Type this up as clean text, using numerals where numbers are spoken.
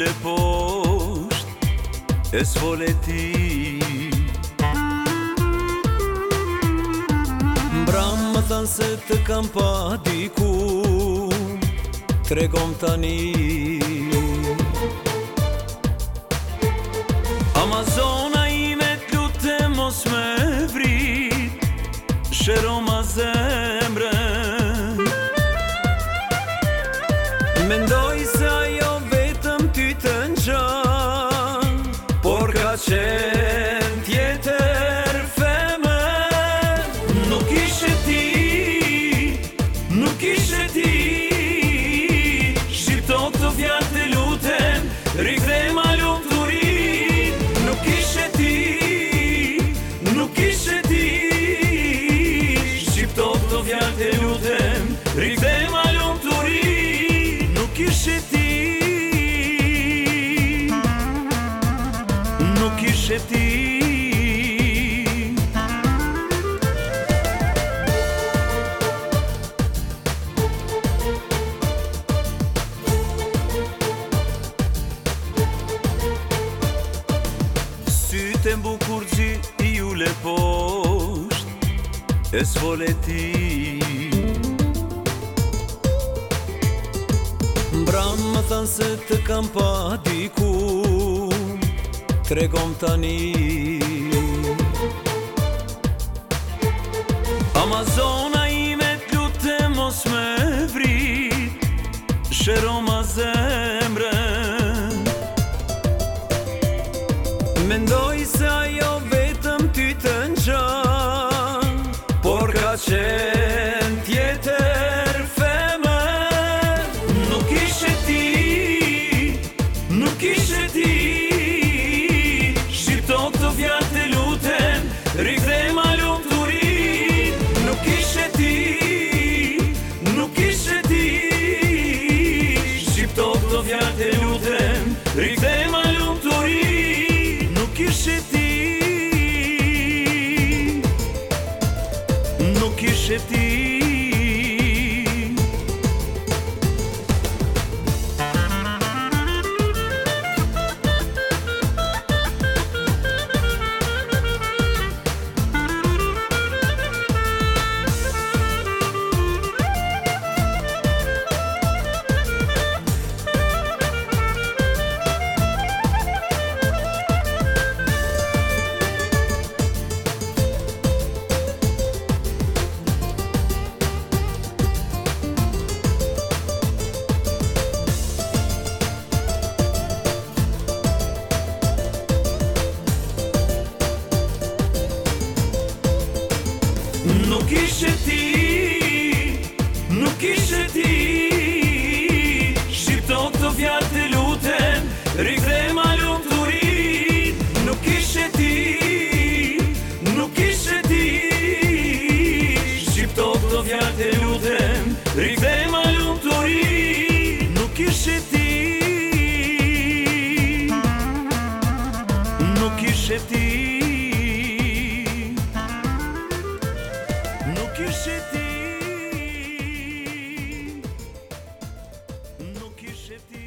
ule poshtë e s'fole ti. Mbram më thanë se të kam pa diku, tregom tani. Amazona ime t'lute mos me vrit, shero ma zemrën. Mendoj se ajo vetëm ty të ngjan, por ka qenë tjetër femër. Nuk ishe ti, nuk ishe ti, shqipto këto fjalë të lutem, rikthej ma lumturin. Nuk ishe ti, nuk ishe ti, shqipto këto fjalë të lutem, rikthej ma lumturin. Nuk ishe ti, nuk ishe ti. Sytë e mbukur zi i ule poshtë e s'fole ti. Mbram më thanë se të kam pa diku, tregom tani. Amazona ime t'lute mos me vrit, shero ma zemrën. Mendoj se ajo vetëm ty të ngjan, por ka qenë tjetër femër. Nuk ishe ti, nuk ishe ti, shqipto këto fjalë të lutem, rikthej ma lumturin. Nuk ishe ti, nuk ishe ti, shqipto këto fjalë të lutem, rikthej ma lumturin. Nuk ishe ti, nuk ishe ti. Nuk ishe ti, nuk ishe ti, shqipto këto fjalë të lutem, rikthej ma lumturin. Nuk ishe ti, nuk ishe ti, shqipto këto fjalë të lutem, rikthej ma lumturin. Nuk ishe ti, nuk ishe ti. Nuk ishe ti, nuk ishe ti.